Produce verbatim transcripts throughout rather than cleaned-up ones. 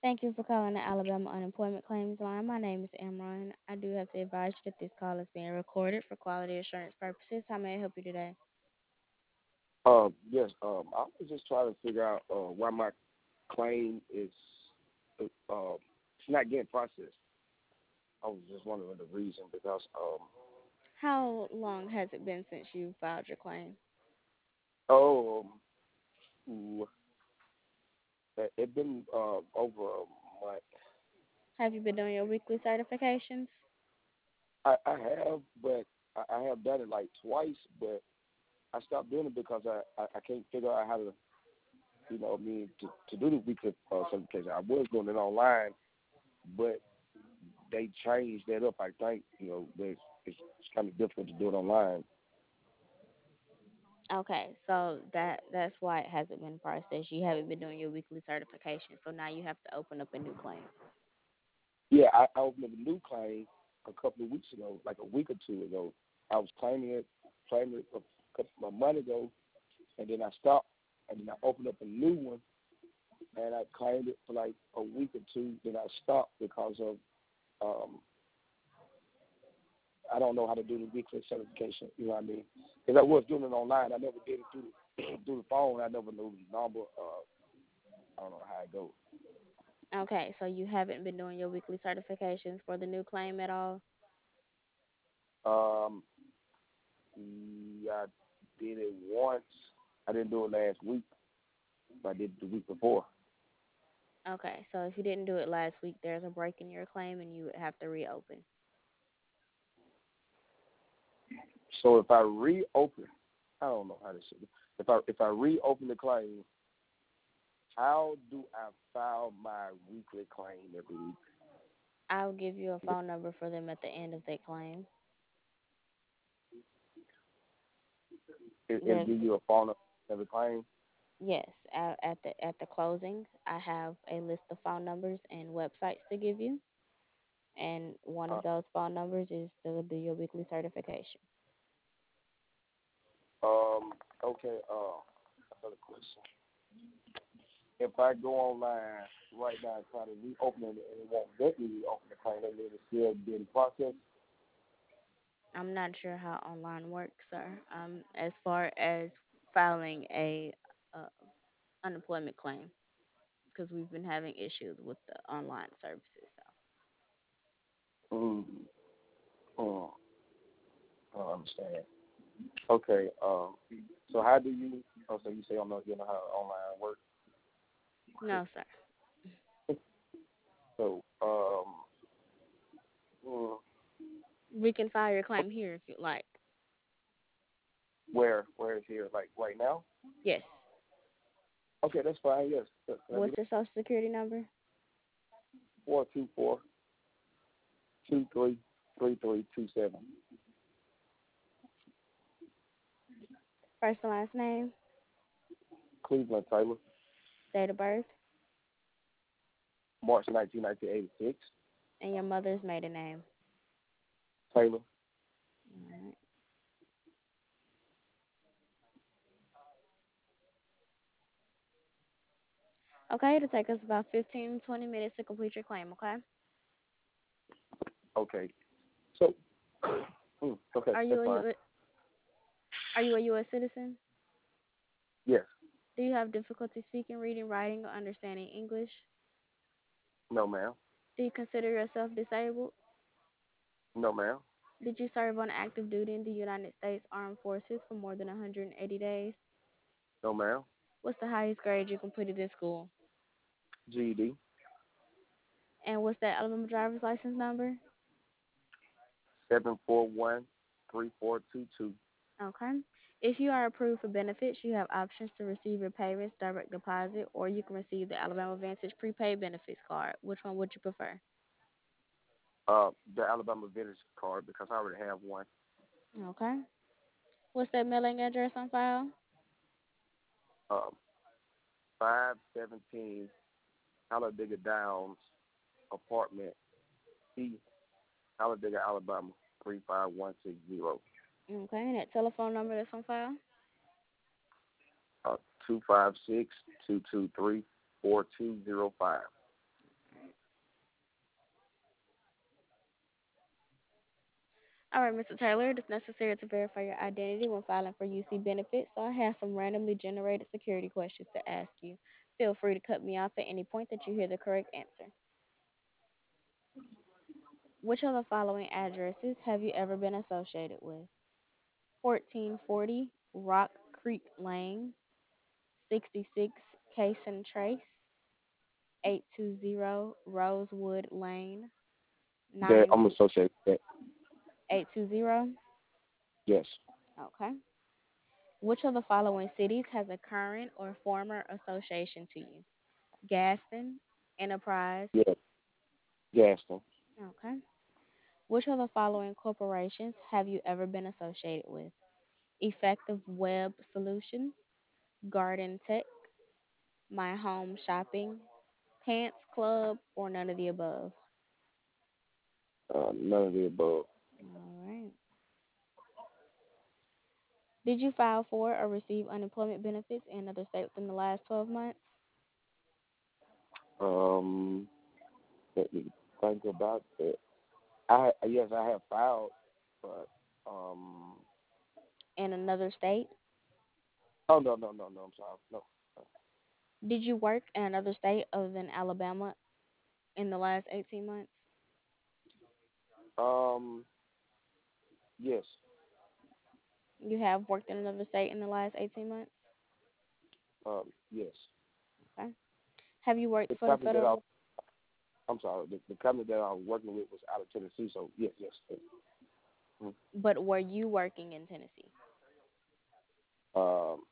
Thank you for calling the Alabama Unemployment Claims Line. My name is Amron. I do have to advise you that this call is being recorded for quality assurance purposes. How may I help you today? Um, yes, um, I was just trying to figure out uh, why my claim is uh, uh, it's not getting processed. I was just wondering the reason because um, How long has it been since you filed your claim? oh, um, ooh, it it been uh, over a month. Have you been doing your weekly certifications? I, I have, but I, I have done it like twice, but I stopped doing it because I, I, I can't figure out how to, you know, I mean, to, to do the weekly uh, certification. I was doing it online, but they changed that up. I think you know, but it's, it's kind of difficult to do it online. Okay, so that that's why it hasn't been processed. You haven't been doing your weekly certification, so now you have to open up a new claim. Yeah, I, I opened up a new claim a couple of weeks ago, like a week or two ago. I was claiming it, claiming it a couple of months ago, and then I stopped, and then I opened up a new one, and I claimed it for like a week or two. Then I stopped because of um, I don't know how to do the weekly certification. You know what I mean? Because I was doing it online. I never did it through the, through the phone. I never knew the number. Uh, I don't know how it goes. Okay, so you haven't been doing your weekly certifications for the new claim at all? Um, yeah, I did it once. I didn't do it last week. But I did it the week before. Okay, so if you didn't do it last week, there's a break in your claim and you would have to reopen. So if I reopen, I don't know how to say it. If I if I reopen the claim, how do I file my weekly claim every week? I'll give you a phone number for them at the end of their claim. It, it'll There's give you a phone number for every claim. yes, at, at the at the closing, I have a list of phone numbers and websites to give you, and one Uh, of those phone numbers is to do your weekly certification. um. Okay. Uh. Another question. If I go online right now and try to reopen it and it won't let me reopen the claim, that means it's still being processed. I'm not sure how online works, sir. Um, as far as filing a uh, unemployment claim, because we've been having issues with the online services. So Mm. Mm. I don't understand. Okay. Um. So how do you? Oh, so you say I don't know you know how online works. no, sir. So um. mm, We can file your claim here if you like. Where where is here? Like right now? Yes. Okay, that's fine. Yes. Can I do What's that? your social security number? Four two four two three three three two seven. First and last name, Cleveland Taylor, date of birth, March nineteenth, nineteen eighty six. and your mother's maiden name. Taylor. Alright. Okay, it'll take us about fifteen, twenty minutes to complete your claim, okay? Okay. So mm, okay, Are you that's a fine. U- are you a U S citizen? Yes. Do you have difficulty speaking, reading, writing, or understanding English? No ma'am. Do you consider yourself disabled? No ma'am. Did you serve on active duty in the United States Armed Forces for more than one hundred eighty days? No ma'am. What's the highest grade you completed in school? G E D And what's that Alabama driver's license number? seven four one three four two two. Okay. If you are approved for benefits, you have options to receive your payments direct deposit, or you can receive the Alabama Vantage prepaid benefits card. Which one would you prefer? Uh, the Alabama Vintage card because I already have one. Okay. What's that mailing address on file? Um, five seventeen Talladega Downs apartment C, Talladega, Alabama three five one six zero. Okay, and that telephone number that's on file? Uh, two five six two two three four two zero five. All right, mister Taylor, it is necessary to verify your identity when filing for U C benefits, so I have some randomly generated security questions to ask you. Feel free to cut me off at any point that you hear the correct answer. Which of the following addresses have you ever been associated with? fourteen forty Rock Creek Lane, sixty-six Case and Trace, eight two zero Rosewood Lane, That nine I'm associated with that. eight two zero. Yes. Okay. Which of the following cities has a current or former association to you? Gaston, Enterprise. Yes. Gaston. Okay. Which of the following corporations have you ever been associated with? Effective Web Solutions, Garden Tech, My Home Shopping, Pants Club, or none of the above? Uh, none of the above. All right. Did you file for or receive unemployment benefits in another state within the last twelve months? Um, let me think about that. I yes, I have filed, but um, In another state? oh no, no, no, no. I'm sorry. No. Did you work in another state other than Alabama in the last eighteen months? Um, yes. You have worked in another state in the last eighteen months? Um, yes. Okay. Have you worked The for the company that I, federal, I'm sorry, the, the company that I was working with was out of Tennessee. So yes, yes. Mm. but were you working in Tennessee? Um,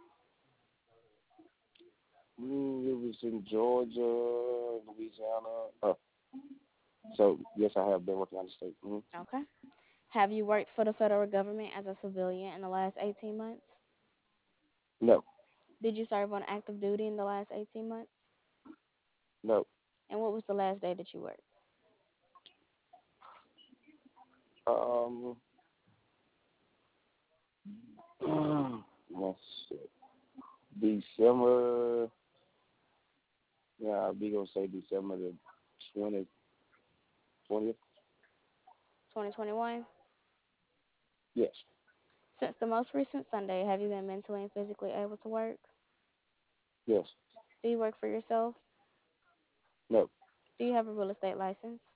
mm, it was in Georgia, Louisiana. Uh, so yes, I have been working out of state. Mm. Okay. Have you worked for the federal government as a civilian in the last eighteen months? No, Did you serve on active duty in the last eighteen months? no. And what was the last day that you worked? Um, let's see. December. Yeah, I'll be gonna say December the twentieth. Twentieth. twenty twenty-one? Yes. Since the most recent Sunday, have you been mentally and physically able to work? Yes. Do you work for yourself? No. Do you have a real estate license?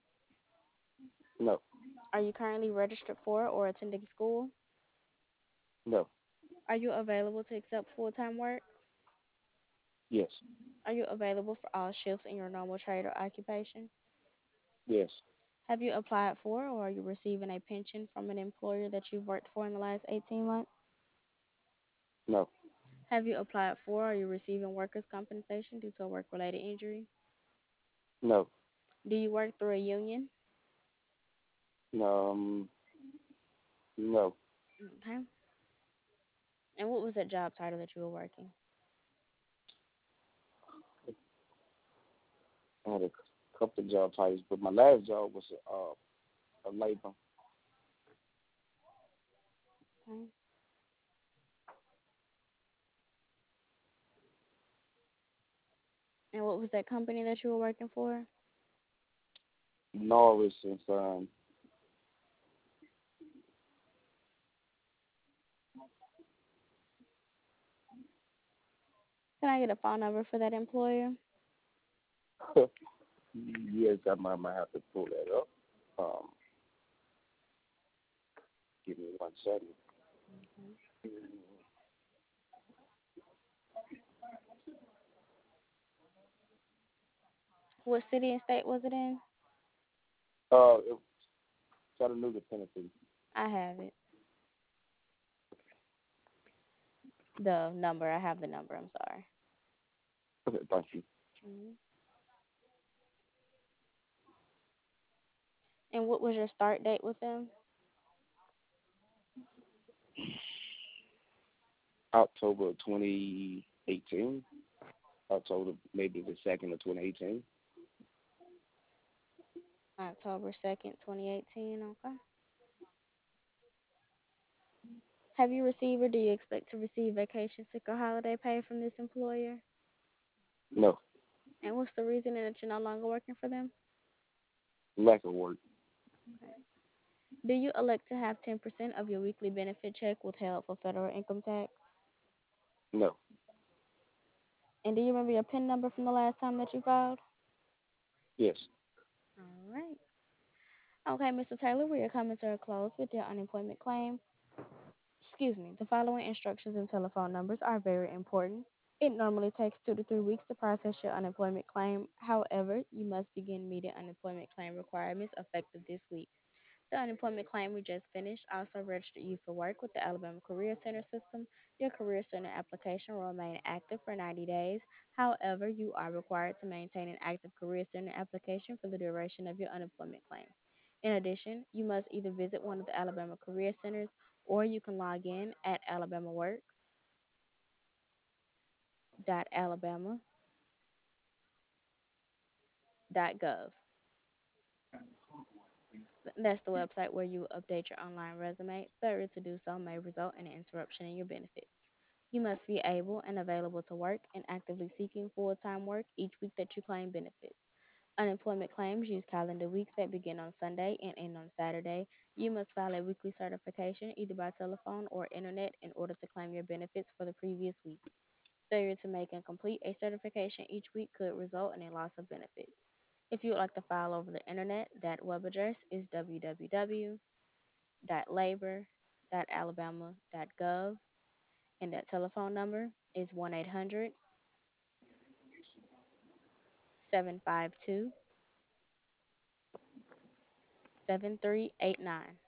No. Are you currently registered for or attending school? No. Are you available to accept full time work? Yes. Are you available for all shifts in your normal trade or occupation? Yes. Have you applied for or are you receiving a pension from an employer that you've worked for in the last eighteen months? No. Have you applied for or are you receiving workers' compensation due to a work related injury? No. Do you work through a union? No. Um, no. Okay. And what was that job title that you were working? I had a couple of job titles, but my last job was uh, a labor. Okay. And what was that company that you were working for? Norris and Son. Can I get a phone number for that employer? Yes, I might, might have to pull that up. Um, give me one second. Okay. What city and state was it in? Uh, it, Chattanooga, Tennessee. I have it. The number. I have the number. I'm sorry. Okay, thank you. Mhm. And what was your start date with them? October twenty eighteen. October maybe the second of twenty eighteen. October second, twenty eighteen. Okay. Have you received or do you expect to receive vacation, sick, or holiday pay from this employer? No, And what's the reason that you're no longer working for them? lack of work. Okay. Do you elect to have ten percent of your weekly benefit check withheld for federal income tax? No. And do you remember your PIN number from the last time that you filed? Yes. All right. Okay, mister Taylor, we are coming to a close with your unemployment claim. Excuse me. The following instructions and telephone numbers are very important. It normally takes two to three weeks to process your unemployment claim. However, you must begin meeting unemployment claim requirements effective this week. The unemployment claim we just finished also registered you for work with the Alabama Career Center system. Your Career Center application will remain active for ninety days. However, you are required to maintain an active Career Center application for the duration of your unemployment claim. In addition, you must either visit one of the Alabama Career Centers or you can log in at alabamaworks.alabama.gov. That's the website where you will update your online resume. Failure to do so may result in an interruption in your benefits. You must be able and available to work and actively seeking full time work each week that you claim benefits. Unemployment claims use calendar weeks that begin on Sunday and end on Saturday. You must file a weekly certification either by telephone or internet in order to claim your benefits for the previous week. Failure to make and complete a certification each week could result in a loss of benefits. If you would like to file over the internet, that web address is w w w.labor.alabama.gov and that telephone number is one eight hundred seven five two seven three eight nine.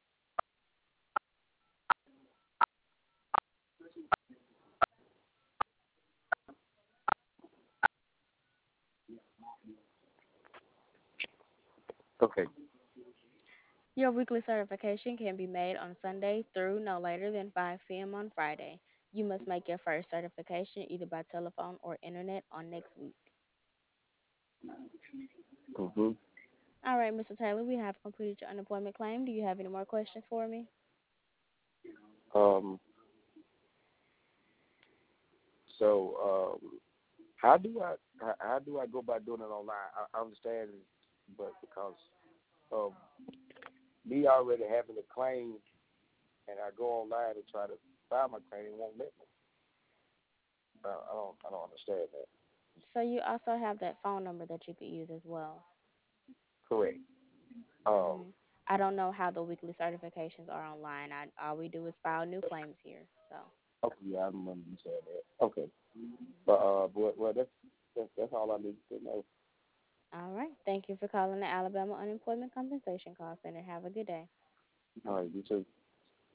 Okay. Your weekly certification can be made on Sunday through no later than five p m on Friday. You must make your first certification either by telephone or internet on next week. Mhm. All right, mister Taylor, we have completed your unemployment claim. Do you have any more questions for me? Um. So, um, how do I how, how do I go about doing it online? I, I understand, but because of me already having a claim, and I go online and try to file my claim, it won't let me. I, I don't I don't understand that. So you also have that phone number that you could use as well. Correct. Um. hmm I don't know how the weekly certifications are online. I, all we do is file new claims here. So, Okay. Yeah, I remember you saying that. Okay. But uh, but well, that's that's, that's all I need to know. all right. Thank you for calling the Alabama Unemployment Compensation Call Center. Have a good day. All right. You too.